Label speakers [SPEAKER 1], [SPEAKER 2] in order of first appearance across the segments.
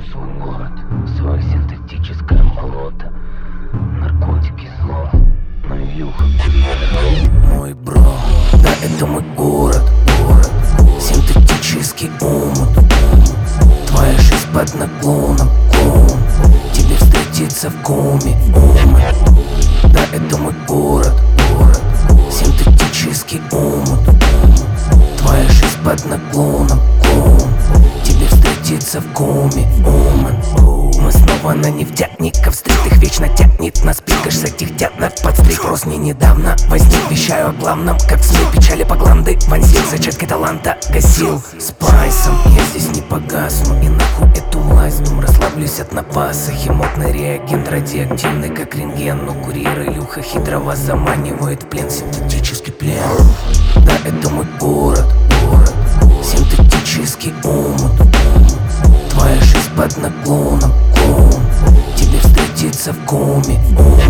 [SPEAKER 1] свой город, свое синтетическое болото. Наркотики зло, но Илюха курьер.
[SPEAKER 2] Мой бро, да это мой город, синтетический омут. Твоя жизнь под наклоном, тебе встретиться в коме, да это мой город, синтетический омут. Твоя жизнь под наклоном, тебе встретиться в коме, мы снова на нефтяников стрит. Их вечно тянет на спикаш с этих тянок под стрит. Рос не недавно возник, вещаю о главном, как в СМИ печали по гланды. Вонзил зачатки таланта, гасил спайсом. Я здесь не погасну и нахуй эту власть. Расслаблюсь от напаса, химотный реагент радиоактивный, как рентген. Но курьер Илюха хитро вас заманивает в плен, синтетический плен. Да это мой город, синтетический омут. Твоя жизнь под наклоном, тебе встретиться в коме,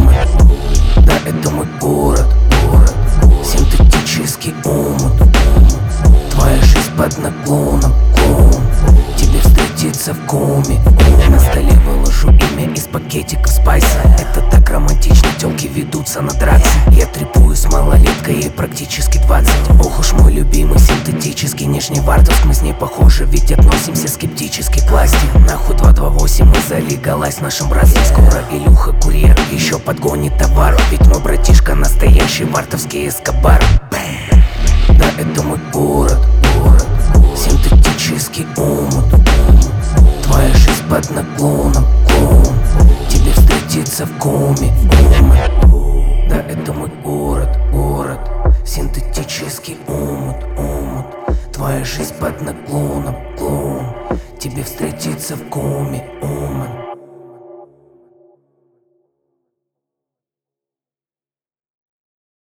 [SPEAKER 2] да это мой город, синтетический омут. Твоя жизнь под наклоном, тебе встретиться в коме. На столе выложу имя из пакетиков спайса. Это так романтично, тёлки ведутся на драться. Я трепую с малолеткой, ей практически 20. Ох уж мой любимый синтетический Нижневартовск. Мы с ней похожи, ведь относимся скептически к власти. Нахуй 228, мы залегалась в нашем братстве. Скоро Илюха курьер еще подгонит товар. Ведь мой братишка настоящий вартовский Эскобар. Да это мой город, синтетический омут. Твоя жизнь под наклоном, тебе встретиться в коме, да это мой город, синтетический омут. Твоя жизнь под наклоном, тебе встретиться в коме,